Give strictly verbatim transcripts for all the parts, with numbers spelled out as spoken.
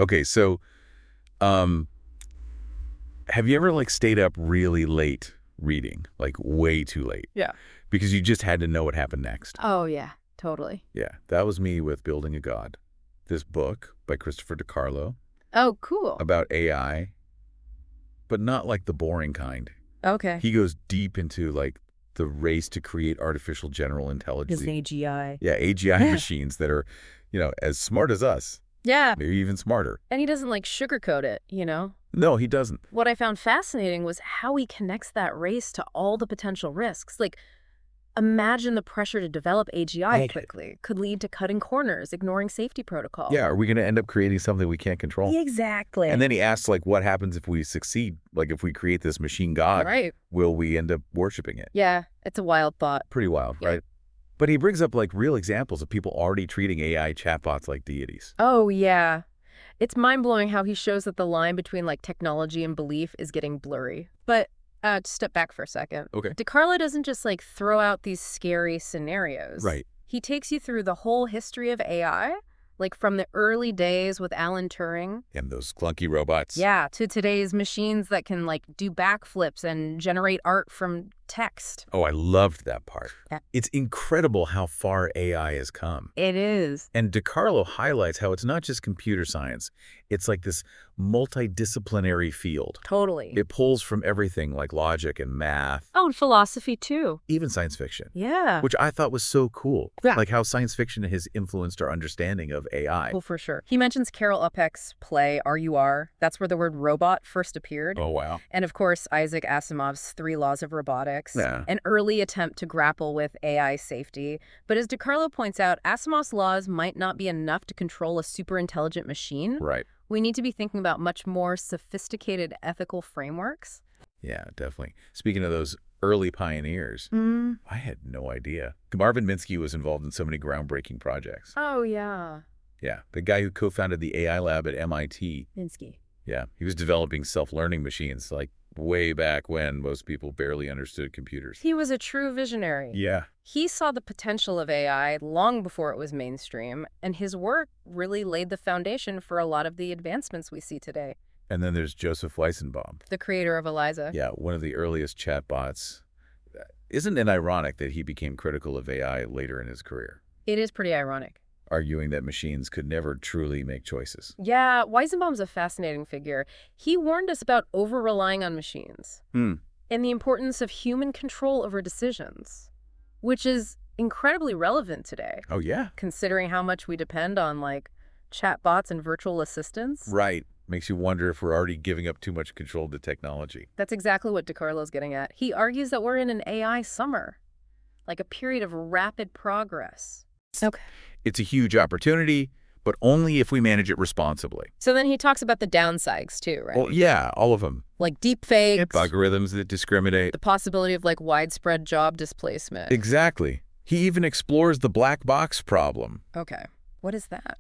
Okay, so um, have you ever like stayed up really late reading, like way too late, Yeah. because you just had to know what happened next? Oh, yeah, totally. Yeah, that was me with Building a God, this book by Christopher DiCarlo Oh, cool. about A I, but not like the boring kind. Okay. He goes deep into like the race to create artificial general intelligence. His A G I. Yeah, A G I machines that are, you know, as smart as us, Yeah. maybe even smarter. And he doesn't like sugarcoat it, you know? No, he doesn't. What I found fascinating was how he connects that race to all the potential risks. Like, imagine the pressure to develop A G I Right. quickly could lead to cutting corners, ignoring safety protocol. Yeah, are we going to end up creating something we can't control? Exactly. And then he asks, like, what happens if we succeed? Like, if we create this machine god, Right. will we end up worshiping it? Yeah, it's a wild thought. Pretty wild, Yeah. right? But he brings up, like, real examples of people already treating A I chatbots like deities. Oh, yeah. It's mind-blowing how he shows that the line between, like, technology and belief is getting blurry. But uh, to step back for a second. Okay. DiCarlo doesn't just, like, throw out these scary scenarios. Right. He takes you through the whole history of A I, like from the early days with Alan Turing. And those clunky robots. Yeah, to today's machines that can, like, do backflips and generate art from text. Oh, I loved that part. Yeah. It's incredible how far A I has come. It is. And DiCarlo highlights how it's not just computer science. It's like this multidisciplinary field. Totally. It pulls from everything like logic and math, Oh, and philosophy, too. even science fiction, Yeah. which I thought was so cool. Yeah. Like how science fiction has influenced our understanding of A I. Well, for sure. He mentions Carol Uppeck's play, R U R. That's where the word robot first appeared. Oh, wow. And of course, Isaac Asimov's Three Laws of Robotics, Yeah. an early attempt to grapple with A I safety. But as DiCarlo points out, Asimov's laws might not be enough to control a super intelligent machine. Right. We need to be thinking about much more sophisticated ethical frameworks. Yeah, definitely. Speaking of those early pioneers, Mm. I had no idea. Marvin Minsky was involved in so many groundbreaking projects. Oh, yeah. Yeah, the guy who co-founded the A I lab at M I T. Minsky. Yeah, he was developing self-learning machines like way back when most people barely understood computers. He was a true visionary. Yeah. He saw the potential of A I long before it was mainstream, and his work really laid the foundation for a lot of the advancements we see today. And then there's Joseph Weissenbaum. The creator of Eliza. Yeah, one of the earliest chatbots. Isn't it ironic that he became critical of A I later in his career, It is pretty ironic. arguing that machines could never truly make choices? Yeah, Weizenbaum's a fascinating figure. He warned us about over-relying on machines Hmm. and the importance of human control over decisions, which is incredibly relevant today, Oh, yeah. considering how much we depend on, like, chatbots and virtual assistants. Right. Makes you wonder if we're already giving up too much control to technology. That's exactly what DiCarlo's getting at. He argues that we're in an A I summer, like a period of rapid progress. Okay. It's a huge opportunity, but only if we manage it responsibly. So then he talks about the downsides too, right? Well, yeah, all of them. Like deepfakes, Algorithms that discriminate. the possibility of like widespread job displacement. Exactly. He even explores the black box problem. Okay. What is that?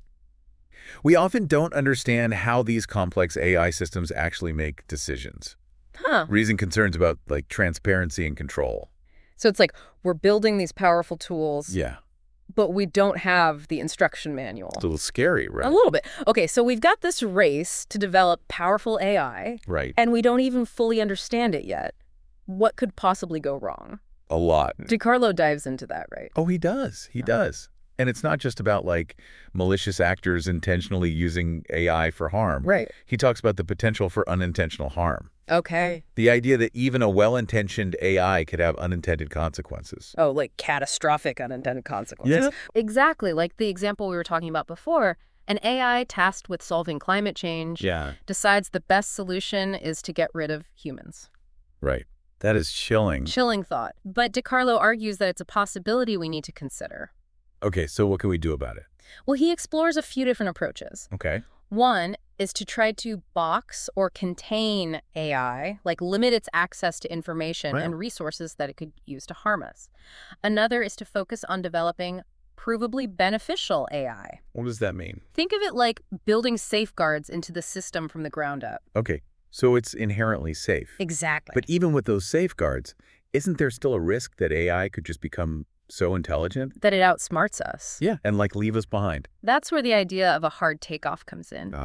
We often don't understand how these complex A I systems actually make decisions, Huh. raising concerns about like transparency and control. So it's like we're building these powerful tools, Yeah, but we don't have the instruction manual. it's a little scary, right? A little bit. Okay, so we've got this race to develop powerful A I, Right. and we don't even fully understand it yet. What could possibly go wrong? A lot. DiCarlo dives into that, right? Oh, he does. He does. And it's not just about like malicious actors intentionally using A I for harm. Right. He talks about the potential for unintentional harm. Okay. The idea that even a well-intentioned A I could have unintended consequences. Oh, like catastrophic unintended consequences. Exactly. Like the example we were talking about before. An A I tasked with solving climate change Yeah. decides the best solution is to get rid of humans. Right. That is chilling. Chilling thought. But DiCarlo argues that it's a possibility we need to consider. Okay, so what can we do about it? Well, he explores a few different approaches. Okay. One is to try to box or contain A I, like limit its access to information Right. and resources that it could use to harm us. Another is to focus on developing provably beneficial A I. What does that mean? Think of it like building safeguards into the system from the ground up. Okay, so it's inherently safe. Exactly. But even with those safeguards, isn't there still a risk that A I could just become so intelligent? that it outsmarts us. Yeah. And like leave us behind? That's where the idea of a hard takeoff comes in. Gosh.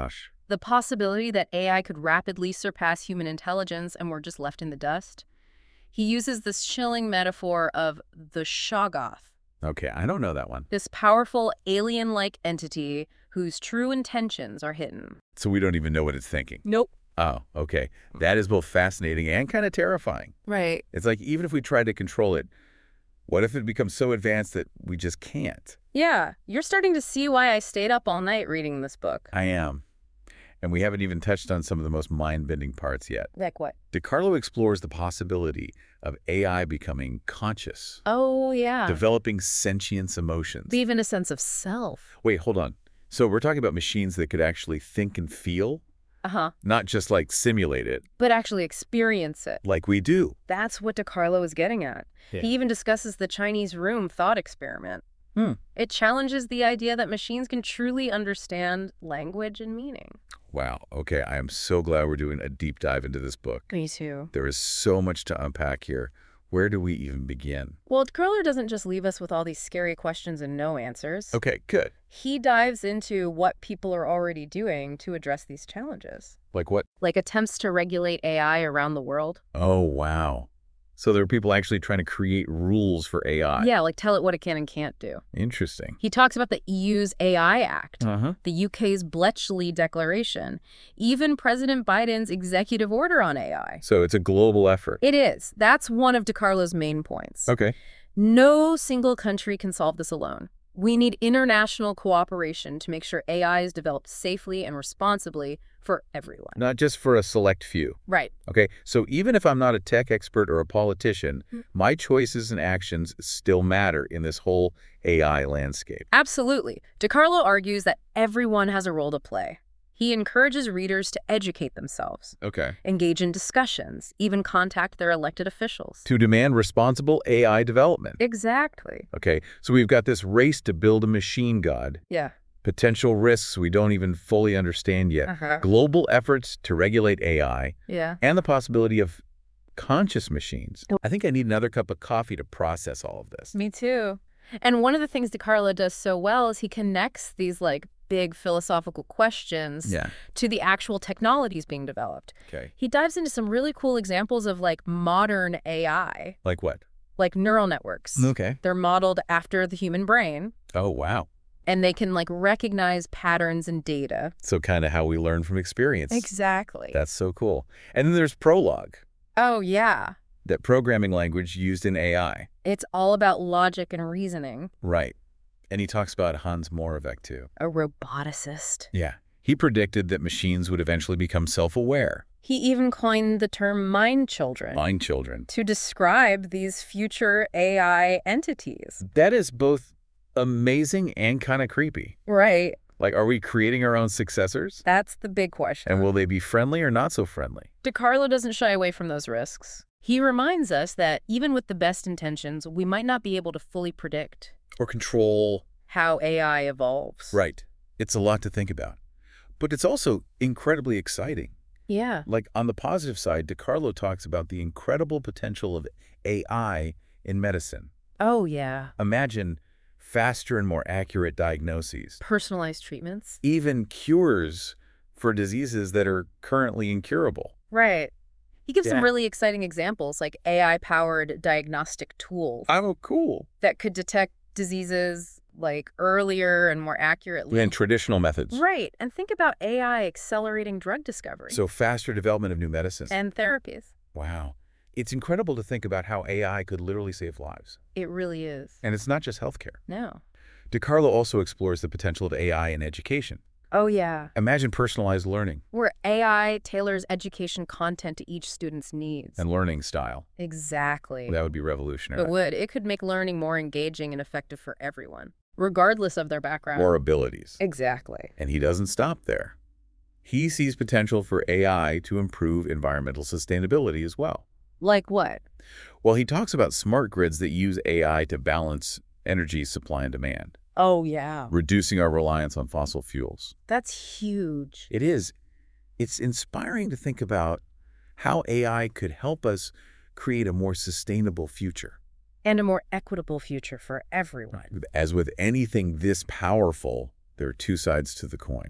The possibility that A I could rapidly surpass human intelligence and we're just left in the dust. He uses this chilling metaphor of the Shoggoth, Okay, I don't know that one. this powerful alien-like entity whose true intentions are hidden. So we don't even know what it's thinking. Nope. Oh, okay. That is both fascinating and kind of terrifying. Right. It's like even if we try to control it, what if it becomes so advanced that we just can't? Yeah, you're starting to see why I stayed up all night reading this book. I am. And we haven't even touched on some of the most mind-bending parts yet. Like what? DiCarlo explores the possibility of A I becoming conscious, Oh, yeah. developing sentience emotions. Even a sense of self. Wait, hold on. So we're talking about machines that could actually think and feel, Uh-huh. not just like simulate it, But actually experience it. like we do. That's what DiCarlo is getting at. Yeah. He even discusses the Chinese room thought experiment. Hmm. It challenges the idea that machines can truly understand language and meaning. Wow. Okay, I am so glad we're doing a deep dive into this book. Me too. There is so much to unpack here. Where do we even begin? Well, DiCarlo doesn't just leave us with all these scary questions and no answers. Okay, good. He dives into what people are already doing to address these challenges, Like what? like attempts to regulate A I around the world. Oh, wow. So there are people actually trying to create rules for A I. Yeah, like tell it what it can and can't do. Interesting. He talks about the E U's A I Act, Uh-huh. the U K's Bletchley Declaration, even President Biden's executive order on A I. So it's a global effort. It is. That's one of DiCarlo's main points. Okay. No single country can solve this alone. We need international cooperation to make sure A I is developed safely and responsibly for everyone. Not just for a select few. Right. Okay, so even if I'm not a tech expert or a politician, Hmm. my choices and actions still matter in this whole A I landscape. Absolutely. DiCarlo argues that everyone has a role to play. He encourages readers to educate themselves, Okay. engage in discussions, even contact their elected officials. To demand responsible A I development. Exactly. Okay, so we've got this race to build a machine god, Yeah. potential risks we don't even fully understand yet, Uh-huh. global efforts to regulate A I, Yeah. and the possibility of conscious machines. I think I need another cup of coffee to process all of this. Me too. And one of the things DiCarlo does so well is he connects these like big philosophical questions Yeah. to the actual technologies being developed. Okay. He dives into some really cool examples of like modern A I, Like what? like neural networks. Okay. They're modeled after the human brain, Oh, wow. and they can like recognize patterns and data. So kind of how we learn from experience. Exactly. That's so cool. And then there's Prolog, Oh, yeah. that programming language used in A I. It's all about logic and reasoning. Right. And he talks about Hans Moravec, too. A roboticist. Yeah. He predicted that machines would eventually become self-aware, He even coined the term mind children mind children. to describe these future A I entities. That is both amazing and kind of creepy. Right. Like, are we creating our own successors? That's the big question. And will they be friendly or not so friendly? DiCarlo doesn't shy away from those risks. He reminds us that even with the best intentions, we might not be able to fully predict Or control. how A I evolves. Right. It's a lot to think about. But it's also incredibly exciting. Yeah. Like, on the positive side, DiCarlo talks about the incredible potential of A I in medicine. Oh, yeah. Imagine faster and more accurate diagnoses, Personalized treatments. even cures for diseases that are currently incurable. Right. He gives Yeah. some really exciting examples, like A I-powered diagnostic tools Oh, cool. that could detect diseases like earlier and more accurately. And traditional methods. Right. And think about A I accelerating drug discovery So faster development of new medicines. and therapies. Wow. It's incredible to think about how A I could literally save lives. It really is. And it's not just healthcare. No. DiCarlo also explores the potential of A I in education. Oh, yeah. Imagine personalized learning Where A I tailors education content to each student's needs. and learning style. Exactly. That would be revolutionary. It would. It could make learning more engaging and effective for everyone, regardless of their background. Or abilities. Exactly. And he doesn't stop there. He sees potential for A I to improve environmental sustainability as well. Like what? Well, he talks about smart grids that use A I to balance energy supply and demand, Oh, yeah. reducing our reliance on fossil fuels. That's huge. It is. It's inspiring to think about how A I could help us create a more sustainable future. And a more equitable future for everyone. As with anything this powerful, there are two sides to the coin.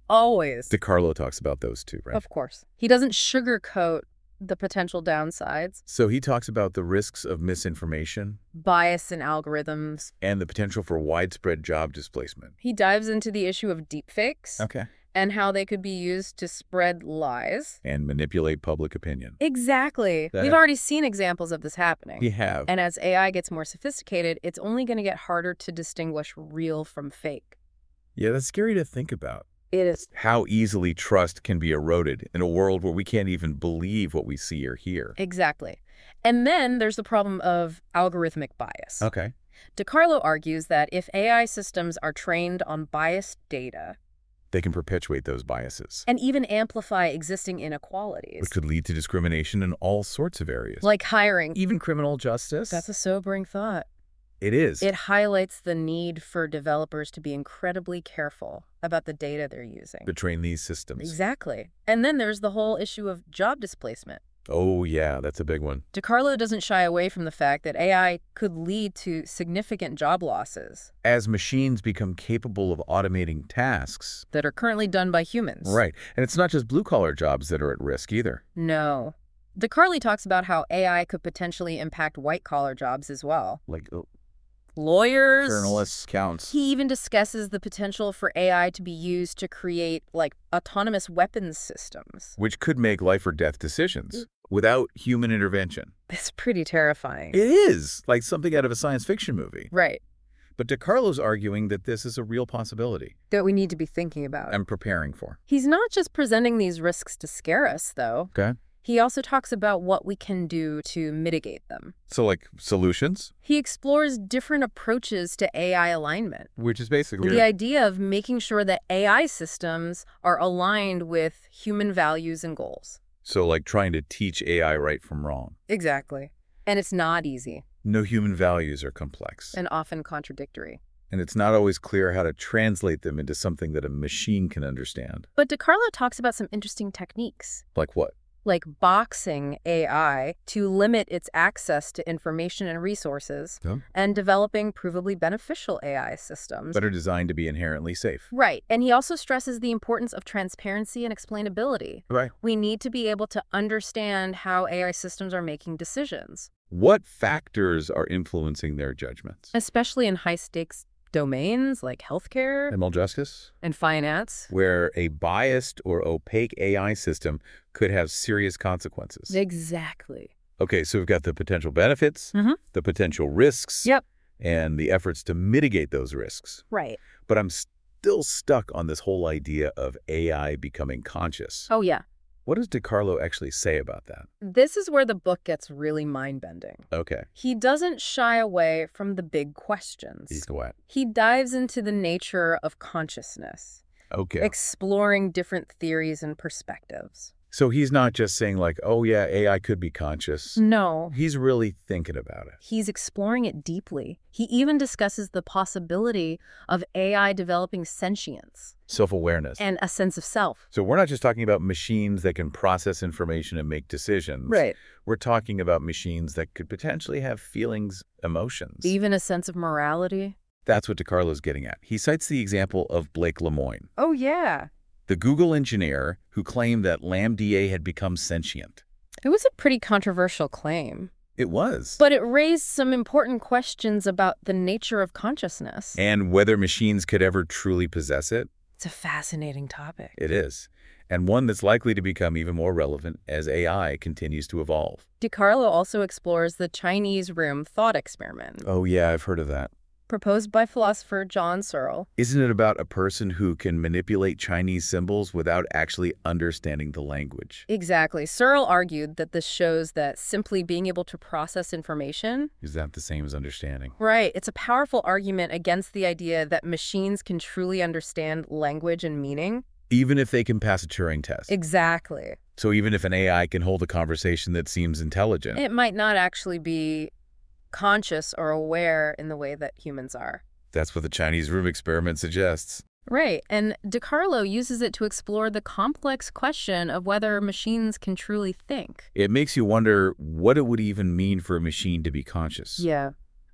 always. DiCarlo talks about those too, right? Of course. He doesn't sugarcoat the potential downsides, So he talks about the risks of misinformation bias in algorithms. and the potential for widespread job displacement. He dives into the issue of deepfakes Okay. and how they could be used to spread lies. And manipulate public opinion. Exactly. That- We've already seen examples of this happening. We have. And as A I gets more sophisticated, it's only going to get harder to distinguish real from fake. Yeah, that's scary to think about. It is. How easily trust can be eroded in a world where we can't even believe what we see or hear. Exactly. And then there's the problem of algorithmic bias. Okay. DiCarlo argues that if A I systems are trained on biased data They can perpetuate those biases, and even amplify existing inequalities, which could lead to discrimination in all sorts of areas. like hiring. Even criminal justice. That's a sobering thought. It is. It highlights the need for developers to be incredibly careful about the data they're using. To train these systems. Exactly. And then there's the whole issue of job displacement. Oh, yeah, that's a big one. DiCarlo doesn't shy away from the fact that A I could lead to significant job losses As machines become capable of automating tasks. that are currently done by humans. Right. And it's not just blue-collar jobs that are at risk either. No. DiCarlo talks about how A I could potentially impact white-collar jobs as well. Like uh, Lawyers. journalists, counts. He even discusses the potential for A I to be used to create, like, autonomous weapons systems. Which could make life or death decisions without human intervention. It's pretty terrifying. It is like something out of a science fiction movie. Right. But DiCarlo's arguing that this is a real possibility That we need to be thinking about. and preparing for. He's not just presenting these risks to scare us, though. Okay. He also talks about what we can do to mitigate them. So like solutions, He explores different approaches to A I alignment. which is basically The idea of making sure that A I systems are aligned with human values and goals. so like trying to teach A I right from wrong. Exactly. And it's not easy No, human values are complex. and often contradictory. And it's not always clear how to translate them into something that a machine can understand. But DiCarlo talks about some interesting techniques, Like what? like boxing A I to limit its access to information and resources, Yeah. and developing provably beneficial A I systems. That are designed to be inherently safe. Right. And he also stresses the importance of transparency and explainability. Right. We need to be able to understand how A I systems are making decisions, What factors are influencing their judgments? especially in high-stakes domains like healthcare Criminal justice, and finance. where a biased or opaque A I system could have serious consequences. Exactly. Okay, so we've got the potential benefits, Mhm. the potential risks, Yep. and the efforts to mitigate those risks. Right. But I'm still stuck on this whole idea of A I becoming conscious. Oh, yeah. What does DiCarlo actually say about that? This is where the book gets really mind-bending. Okay. He doesn't shy away from the big questions. He's what? He dives into the nature of consciousness, Okay. exploring different theories and perspectives. So he's not just saying like, oh yeah, A I could be conscious. No, He's really thinking about it. he's exploring it deeply. He even discusses the possibility of A I developing sentience Self-awareness. and a sense of self. So we're not just talking about machines that can process information and make decisions. We're talking about machines that could potentially have feelings, emotions. Even a sense of morality. That's what DiCarlo's getting at. He cites the example of Blake Lemoine, Oh, yeah. the Google engineer who claimed that LaMDA had become sentient. It was a pretty controversial claim, It was. but it raised some important questions about the nature of consciousness. And whether machines could ever truly possess it. It's a fascinating topic. It is. And one that's likely to become even more relevant as A I continues to evolve. DiCarlo also explores the Chinese room thought experiment, Oh yeah, I've heard of that. proposed by philosopher John Searle. Isn't it about a person who can manipulate Chinese symbols without actually understanding the language? Exactly. Searle argued that this shows that simply being able to process information. Is that the same as understanding? Right. It's a powerful argument against the idea that machines can truly understand language and meaning. Even if they can pass a Turing test. Exactly. So even if an A I can hold a conversation that seems intelligent. It might not actually be conscious or aware in the way that humans are. That's what the Chinese room experiment suggests. Right. And DiCarlo uses it to explore the complex question of whether machines can truly think. It makes you wonder what it would even mean for a machine to be conscious. Yeah.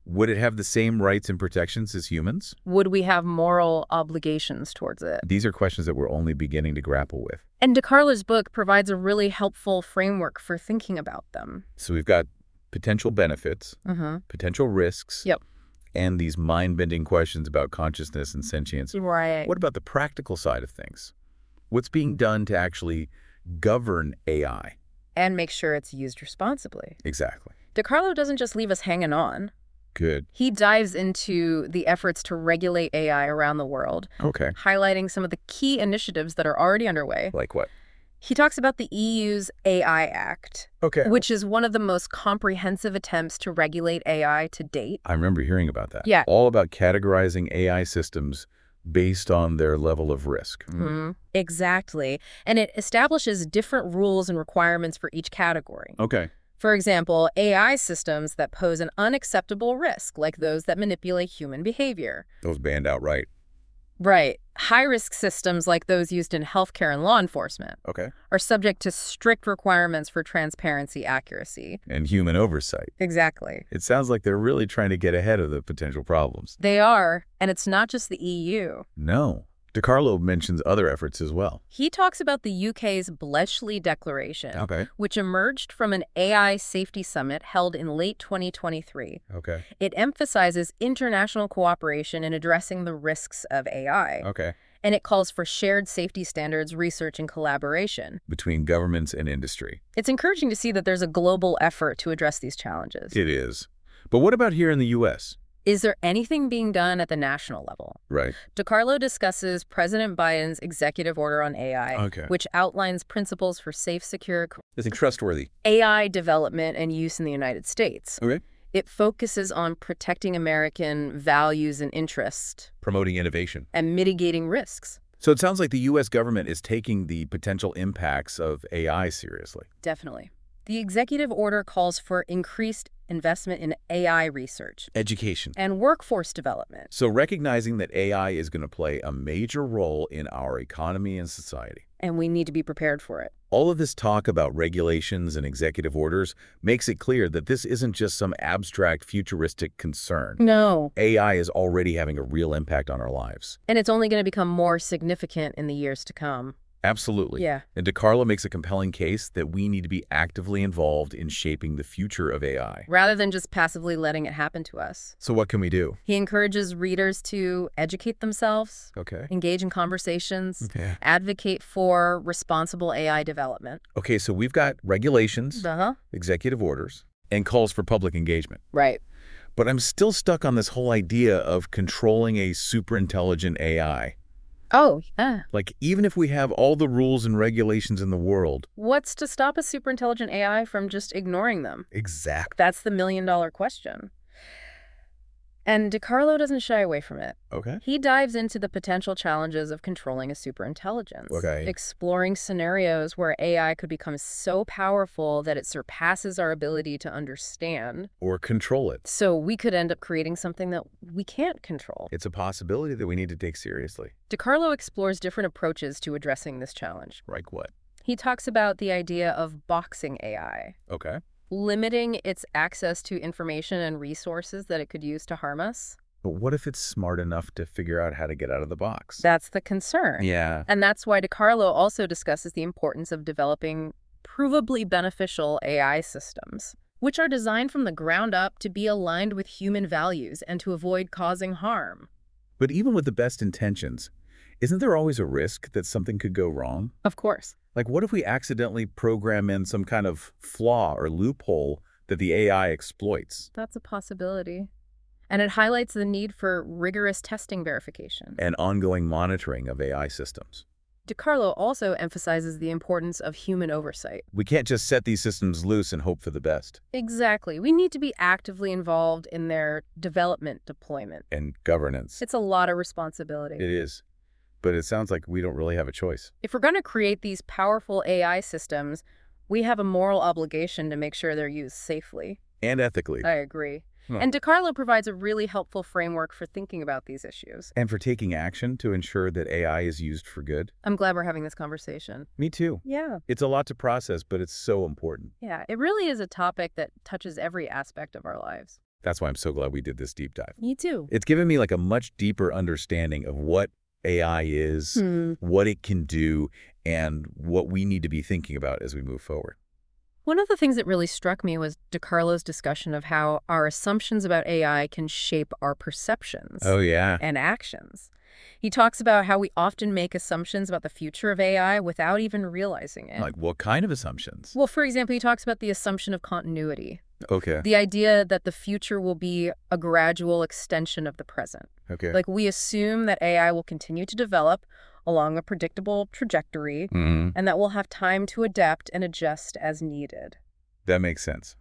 Would it have the same rights and protections as humans? Would we have moral obligations towards it? These are questions that we're only beginning to grapple with. And DiCarlo's book provides a really helpful framework for thinking about them. So we've got potential benefits, Mm-hmm. potential risks, Yep. and these mind-bending questions about consciousness and sentience. Right. What about the practical side of things? What's being done to actually govern A I? And make sure it's used responsibly. Exactly. DiCarlo doesn't just leave us hanging on. Good. He dives into the efforts to regulate A I around the world, Okay. highlighting some of the key initiatives that are already underway. Like what? He talks about the E U's A I Act, Okay. which is one of the most comprehensive attempts to regulate A I to date. I remember hearing about that. Yeah. All about categorizing A I systems based on their level of risk. Mm-hmm. Exactly. And it establishes different rules and requirements for each category. Okay. For example, A I systems that pose an unacceptable risk, like those that manipulate human behavior. Those banned outright. Right. High-risk systems like those used in healthcare and law enforcement Okay. are subject to strict requirements for transparency, accuracy. And human oversight. Exactly. It sounds like they're really trying to get ahead of the potential problems. They are, and it's not just the E U. No. DiCarlo mentions other efforts as well. He talks about the U K's Bletchley Declaration, Okay. which emerged from an A I safety summit held in late twenty twenty-three. Okay. It emphasizes international cooperation in addressing the risks of A I, Okay. and it calls for shared safety standards, research, and collaboration. Between governments and industry. It's encouraging to see that there's a global effort to address these challenges. It is. But what about here in the U S? Is there anything being done at the national level? Right. DiCarlo discusses President Biden's executive order on A I, Okay. which outlines principles for safe, secure I think trustworthy. A I development and use in the United States. Okay. It focuses on protecting American values and interests Promoting innovation. and mitigating risks. So it sounds like the U S government is taking the potential impacts of A I seriously. Definitely. The executive order calls for increased investment in A I research Education. and workforce development. So recognizing that A I is going to play a major role in our economy and society. And we need to be prepared for it. All of this talk about regulations and executive orders makes it clear that this isn't just some abstract futuristic concern. No. A I is already having a real impact on our lives. And it's only going to become more significant in the years to come. Absolutely. Yeah. And DiCarlo makes a compelling case that we need to be actively involved in shaping the future of A I. Rather than just passively letting it happen to us. So what can we do? He encourages readers to educate themselves, Okay. engage in conversations, Yeah. advocate for responsible A I development. Okay, so we've got regulations, Uh-huh. executive orders, and calls for public engagement. Right. But I'm still stuck on this whole idea of controlling a superintelligent A I. Oh, yeah. Like, even if we have all the rules and regulations in the world. What's to stop a superintelligent A I from just ignoring them? Exactly. That's the million-dollar question. And DiCarlo doesn't shy away from it. Okay. He dives into the potential challenges of controlling a superintelligence, Okay. exploring scenarios where A I could become so powerful that it surpasses our ability to understand. Or control it. So we could end up creating something that we can't control. It's a possibility that we need to take seriously. DiCarlo explores different approaches to addressing this challenge. Like what? He talks about the idea of boxing A I, Okay. limiting its access to information and resources that it could use to harm us. But what if it's smart enough to figure out how to get out of the box? That's the concern. Yeah. And that's why DiCarlo also discusses the importance of developing provably beneficial A I systems, which are designed from the ground up to be aligned with human values and to avoid causing harm. But even with the best intentions, isn't there always a risk that something could go wrong? Of course. Like, what if we accidentally program in some kind of flaw or loophole that the A I exploits? That's a possibility. And it highlights the need for rigorous testing verification. And ongoing monitoring of A I systems. DiCarlo also emphasizes the importance of human oversight. We can't just set these systems loose and hope for the best. Exactly. We need to be actively involved in their development deployment. And governance. It's a lot of responsibility. It is. But it sounds like we don't really have a choice. If we're going to create these powerful A I systems, we have a moral obligation to make sure they're used safely. And ethically. I agree. Huh. And DiCarlo provides a really helpful framework for thinking about these issues. And for taking action to ensure that A I is used for good. I'm glad we're having this conversation. Me too. Yeah. It's a lot to process, but it's so important. Yeah, it really is a topic that touches every aspect of our lives. That's why I'm so glad we did this deep dive. Me too. It's given me like a much deeper understanding of what A I is, Hmm. what it can do, and what we need to be thinking about as we move forward. One of the things that really struck me was DiCarlo's discussion of how our assumptions about A I can shape our perceptions Oh, yeah. and actions. He talks about how we often make assumptions about the future of A I without even realizing it. Like what kind of assumptions? Well, for example, he talks about the assumption of continuity, Okay. the idea that the future will be a gradual extension of the present. Okay. Like, we assume that A I will continue to develop along a predictable trajectory, hmm and that we'll have time to adapt and adjust as needed. That makes sense.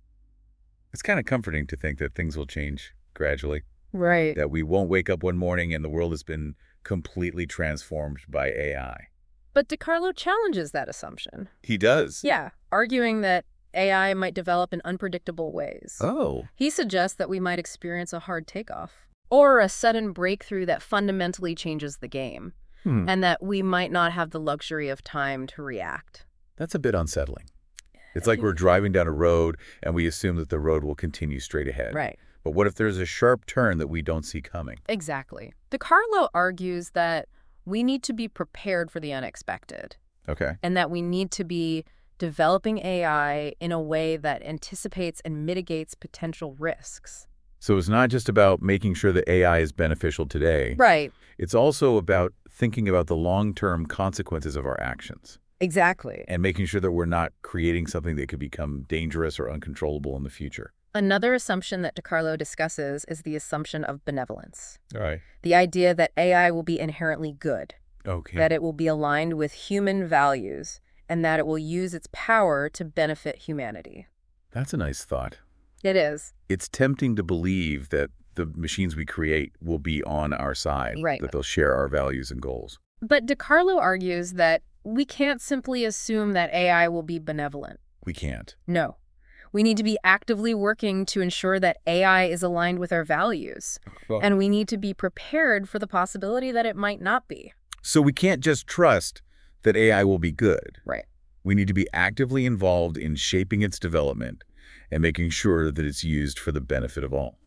It's kind of comforting to think that things will change gradually, Right. that we won't wake up one morning and the world has been completely transformed by A I. But DiCarlo challenges that assumption. He does? Yeah, arguing that A I might develop in unpredictable ways. Oh. He suggests that we might experience a hard takeoff, or a sudden breakthrough that fundamentally changes the game, Hmm. and that we might not have the luxury of time to react. That's a bit unsettling. It's like we're driving down a road and we assume that the road will continue straight ahead. Right. But what if there's a sharp turn that we don't see coming? Exactly. DiCarlo argues that we need to be prepared for the unexpected, Okay. and that we need to be developing A I in a way that anticipates and mitigates potential risks. So it's not just about making sure that A I is beneficial today. Right. It's also about thinking about the long-term consequences of our actions Exactly. and making sure that we're not creating something that could become dangerous or uncontrollable in the future. Another assumption that DiCarlo discusses is the assumption of benevolence. All right. The idea that A I will be inherently good, Okay. that it will be aligned with human values, and that it will use its power to benefit humanity. That's a nice thought. It is. It's tempting to believe that the machines we create will be on our side, Right. that they'll share our values and goals. But DiCarlo argues that we can't simply assume that A I will be benevolent. We can't. No. We need to be actively working to ensure that A I is aligned with our values. Well- And we need to be prepared for the possibility that it might not be. So we can't just trust that A I will be good. Right. We need to be actively involved in shaping its development and making sure that it's used for the benefit of all.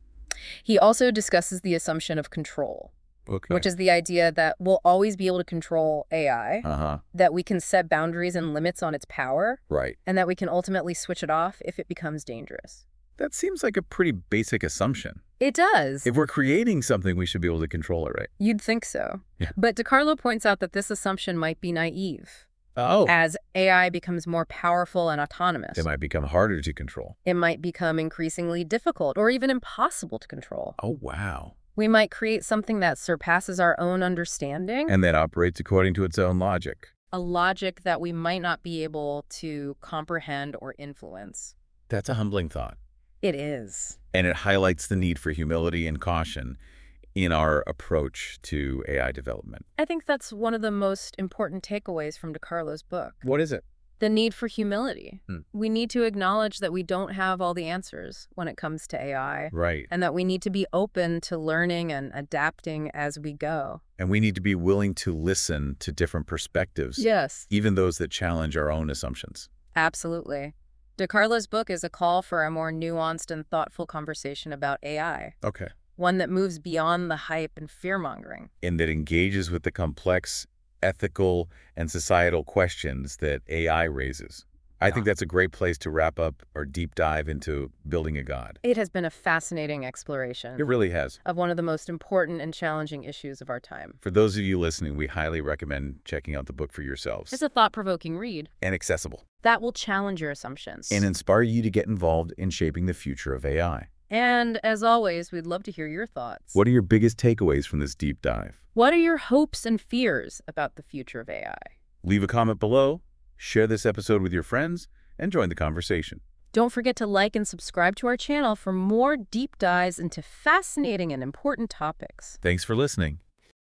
He also discusses the assumption of control, Okay. which is the idea that we'll always be able to control A I, Uh-huh. that we can set boundaries and limits on its power, Right. and that we can ultimately switch it off if it becomes dangerous. That seems like a pretty basic assumption. It does. If we're creating something, we should be able to control it, right? You'd think so. Yeah. But DiCarlo points out that this assumption might be naive. Oh. As A I becomes more powerful and autonomous, It might become harder to control. it might become increasingly difficult or even impossible to control. Oh, wow. We might create something that surpasses our own understanding, And that operates according to its own logic. a logic that we might not be able to comprehend or influence. That's a humbling thought. It is. And it highlights the need for humility and caution in our approach to A I development. I think that's one of the most important takeaways from DiCarlo's book. What is it? The need for humility. Hmm. We need to acknowledge that we don't have all the answers when it comes to A I, Right. and that we need to be open to learning and adapting as we go. And we need to be willing to listen to different perspectives, Yes. even those that challenge our own assumptions. Absolutely. DiCarlo's book is a call for a more nuanced and thoughtful conversation about A I, Okay. one that moves beyond the hype and fear-mongering. And that engages with the complex ethical and societal questions that A I raises. I think that's a great place to wrap up our deep dive into building a god. It has been a fascinating exploration It really has. of one of the most important and challenging issues of our time. For those of you listening, we highly recommend checking out the book for yourselves. It's a thought-provoking read And accessible. that will challenge your assumptions. And inspire you to get involved in shaping the future of A I. And as always, we'd love to hear your thoughts. What are your biggest takeaways from this deep dive? What are your hopes and fears about the future of A I? Leave a comment below, share this episode with your friends, and join the conversation. Don't forget to like and subscribe to our channel for more deep dives into fascinating and important topics. Thanks for listening.